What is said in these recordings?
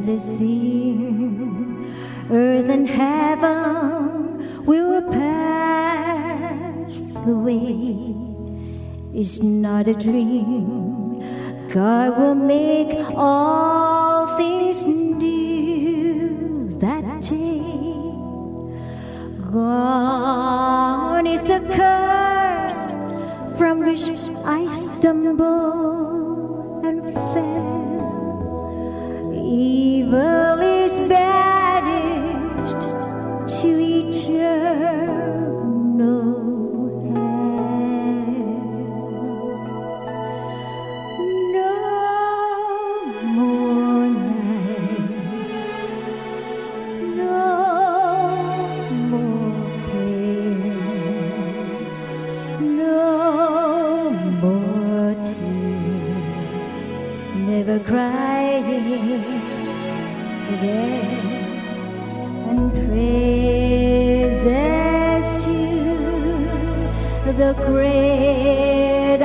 thing. Earth and heaven will pass away. It's not a dream. God will make all things new that day. Gone is the curse from which I stumbled and fell. Evil is banished to eternal hell. No more night, no more pain, no more tears, never crying again, and praises to the great I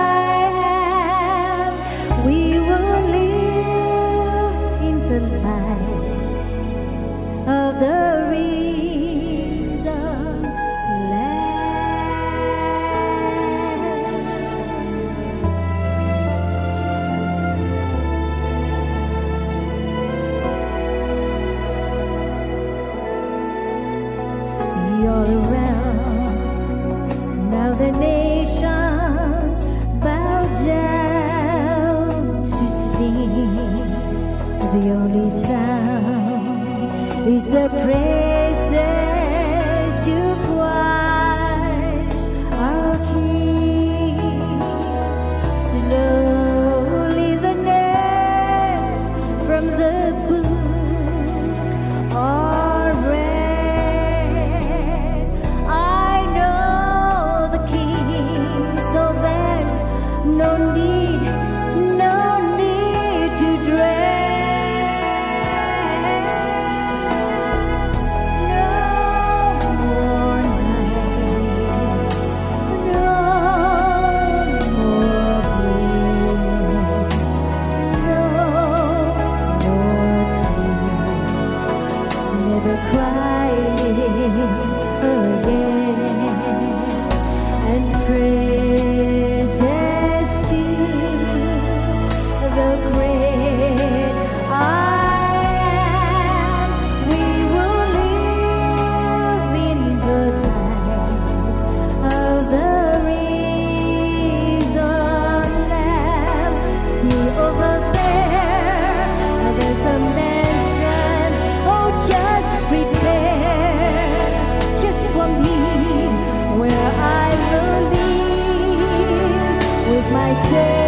am. We will live in the light of the risen all around. Now the nations bow down to sing. The only sound is the praises to Christ our King. Slowly the names from the book are read. No need to dread. No more night, no more pain, no more tears, never crying again, and praises the great I am. We will live in the light of the risen Lamb. See over there, there's a mansion, oh just prepare, just for me, where I will live with my Savior.